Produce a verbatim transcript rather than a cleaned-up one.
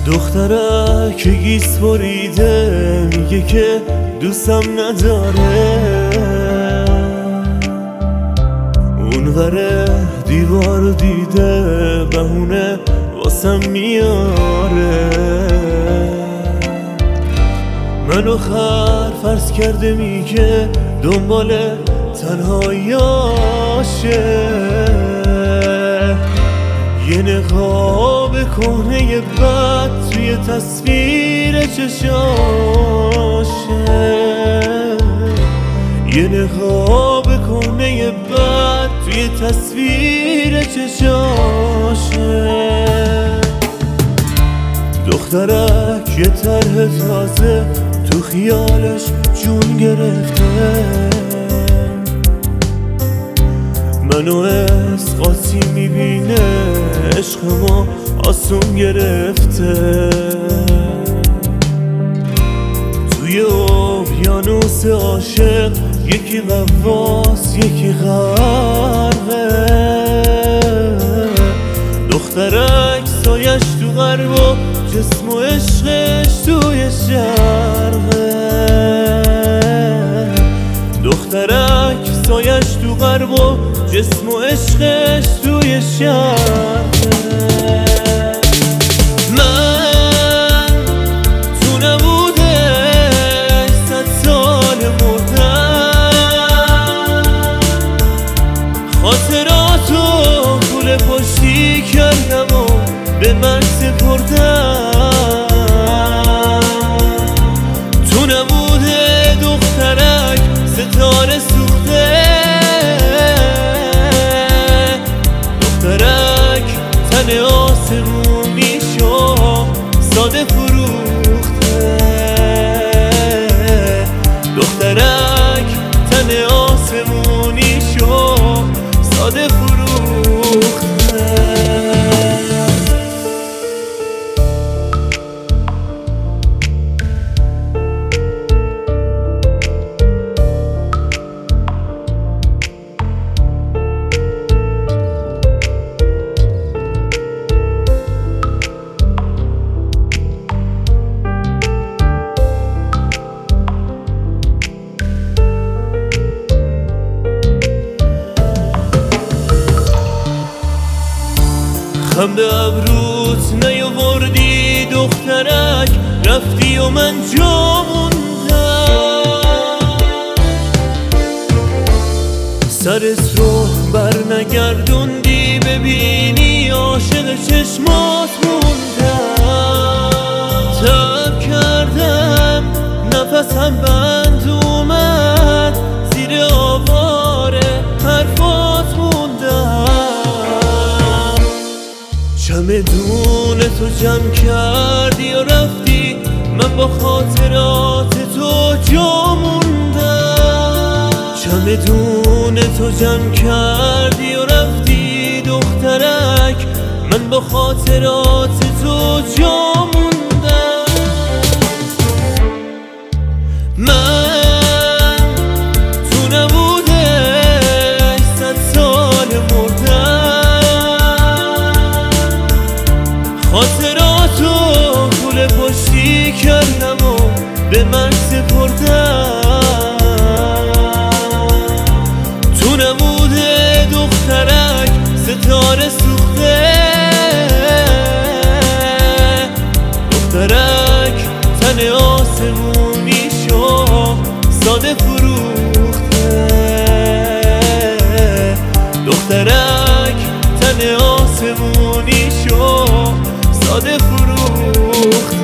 دختره که گیس بریده میگه که دوستم نداره، اونوره دیوار دیده بهونه واسم میاره. منو خر فرض کرده میگه دنبال تنهاییاشه، یه نقاب کهنه بد توی تصویر چشاشه، یه نقاب کهنه بد توی تصویر چشاشه. دخترک یه طرح تازه تو خیالش جون گرفته، منو اسقاطی میبینه عشق ما آسون گرفته. توی اقیانوس عاشق یکی غواص یکی غرقه، دخترک سایش تو غرب و جسم و عشقش توی شرقه، دخترک سایش تو غرب و جسم و عشقش توی شرقه. من تو نبودش صد سال مردم، خاطراتو پول پشتی کردم و به من سپردم. تو نبوده دخترک ستاره سوخته، دخترک تن آسمونی شو ساده فروخته، دخترک تن آسمونی شو ساده فروخته. خنده ابروت نیاوردی دخترک، رفتی و من جا موندم. سرت رو بر نگردوندی ببینی عاشق چشمات موندم. تب کردم نفسم بند اومد زیر آواره حرفات موندم. چمدون تو جمع کردی و رفتی، من با خاطرات تو جا موندم. چمدون تو جمع کردی و رفتی دخترک، من با خاطرات تو جا موندم. من تو نبودش صد سال مردم، خاطراتو پول پشتی کردم و به من سپردم. تو نبوده دخترک ستاره سوخته، دخترک تن آسمونی شو ساده فروخته، دخترک تن آسمونی شو ساده فروخته.